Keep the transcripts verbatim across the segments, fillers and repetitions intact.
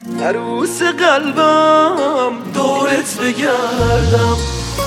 عروس قلبم دورت بگردم.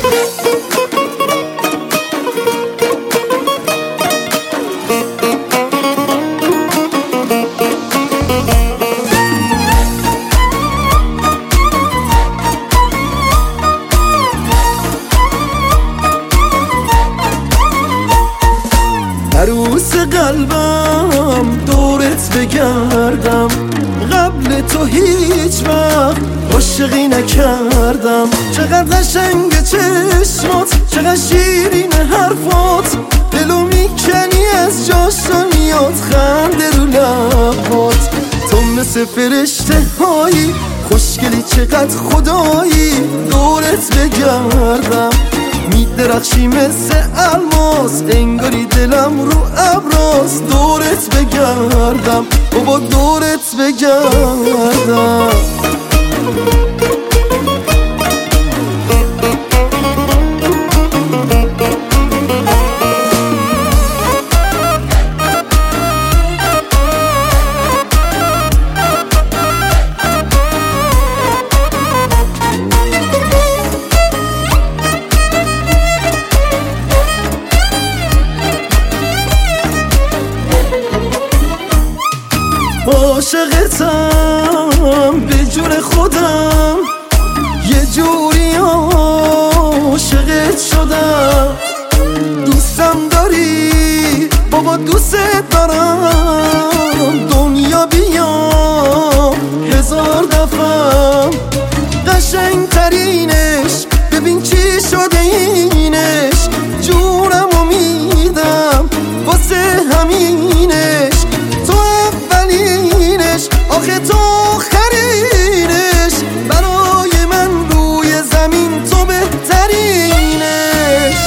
عروس قلبم دورت بگردم، قبل تو هیچ وقت عاشقی نکردم. چقدر قشنگ چشمات، چقدر شیرین حرفات، دلو میکنی از جاشو میاد خنده رو لبات. تو مثل فرشته هایی خوشگلی، چقدر خدایی دورت بگردم. میدرخشی مثل الماس، انگاری دلم رو ابراز. دورت بگردم بابا دورت بگردم. عاشقتم به جون خودم، یه جوری عاشقت شدم. دوستم داری بابا دوست دارم، دنیا بیام هزار دفعه. قشنگ ترینش ببین چی شده اینش، جونمو میدم واسه همینش. تو اولینش آخه تو آخرینش، برای من روی زمین تو بهترینش.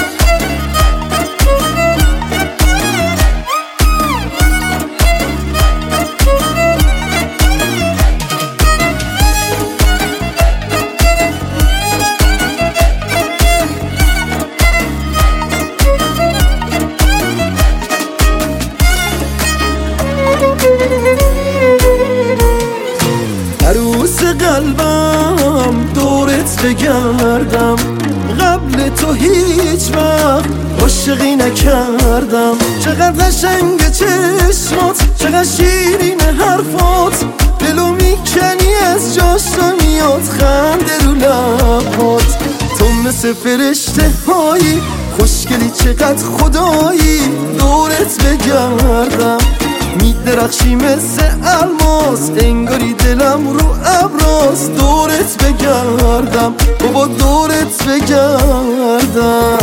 عروس قلبم دورت بگردم، قبل تو هیچ وقت عاشقی نکردم. چقدر قشنگ چشمات، چقدر شیرین حرفات، دلو میکنی از جاشو میاد خنده رو لبات. تو مثل فرشته هایی خوشگلی، چقدر خدایی دورت بگردم. میدرخشی مثل الماس، انگاری دلم رو ابراز. دورت بگردم بابا دورت بگردم.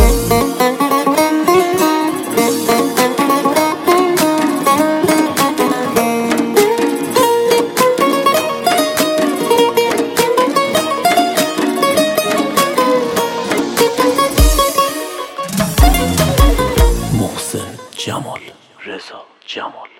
محسن جمال، رضا جمال.